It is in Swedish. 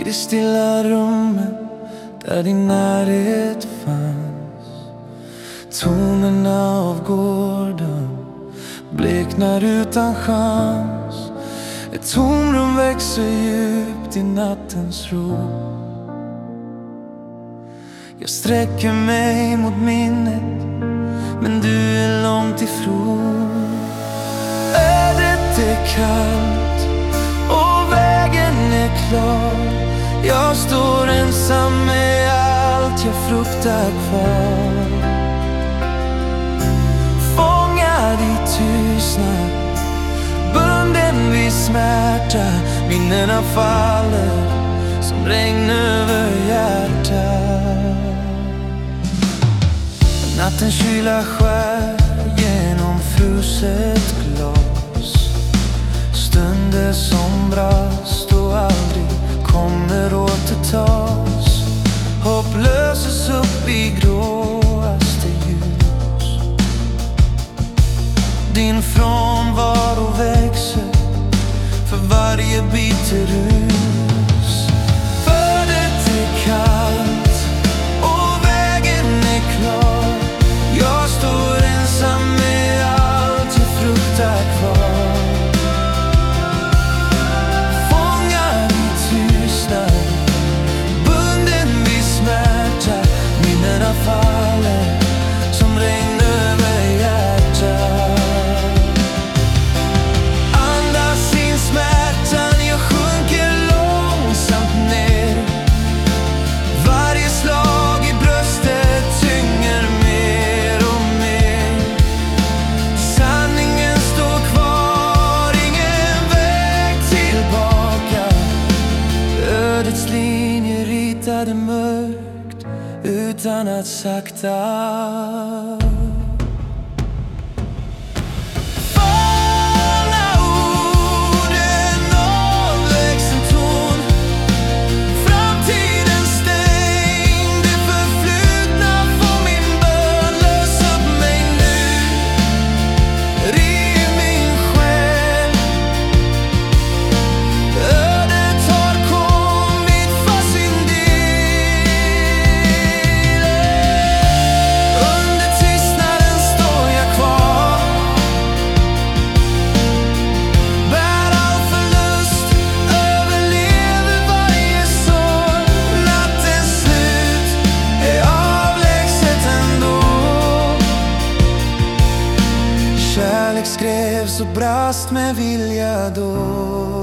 det stilla rummet där din närhet fanns. Tonerna av gården bleknar utan chans. Ett tomrum växer djupt i nattens ro. Jag sträcker mig mot minnet, men du är långt ifrån. Ödet är kallt och vägen är klar. Jag står ensam med allt jag fruktar kvar. Fångad i tystnad, bunden vid smärta. Minnena faller som regn över hjärtat. Nattens kyla skär genom fruset glas. Stunder som brast och aldrig kommer återtas. Hopp löses upp i gråaste ljus. Din frånvaro växer för varje bitter rus. Födet är kallt och vägen är klar. Jag står ensam med allt jag fruktar kvar. Fångad i tystnad, bunden vid smärta. Minnena faller som regn över hjärtat. Andas in smärtan, jag sjunker långsamt ner. Varje slag i bröstet tynger mer och mer. Sanningen står kvar, ingen väg tillbaka. Ödets linjer ritade mörkt utan att sakta. Kärlek skrevs och brast med vilja då.